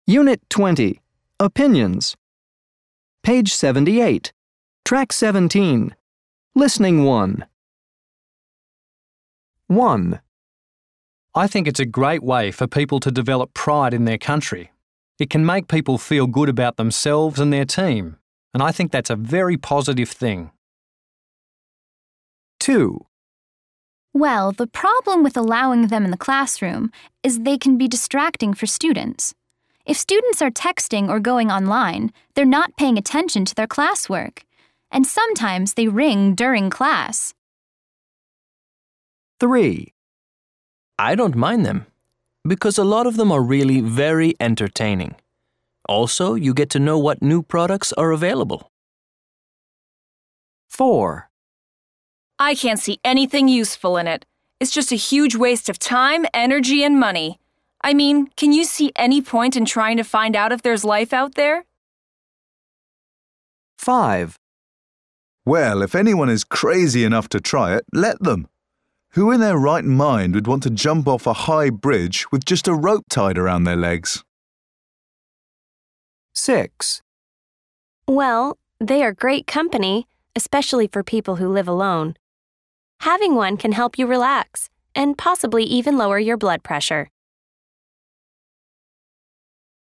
Unit 20. Opinions. Page 78. Track 17. Listening 1. 1. I think it's a great way for people to develop pride in their country. It can make people feel good about themselves and their team, and I think that's a very positive thing. 2. Well, the problem with allowing them in the classroom is they can be distracting for students. If students are texting or going online, they're not paying attention to their classwork, and sometimes they ring during class. 3. I don't mind them, because a lot of them are really very entertaining. Also, you get to know what new products are available. 4. I can't see anything useful in it. It's just a huge waste of time, energy, and money. I mean, can you see any point in trying to find out if there's life out there? 5. Well, if anyone is crazy enough to try it, let them. Who in their right mind would want to jump off a high bridge with just a rope tied around their legs? 6. Well, they are great company, especially for people who live alone. Having one can help you relax and possibly even lower your blood pressure.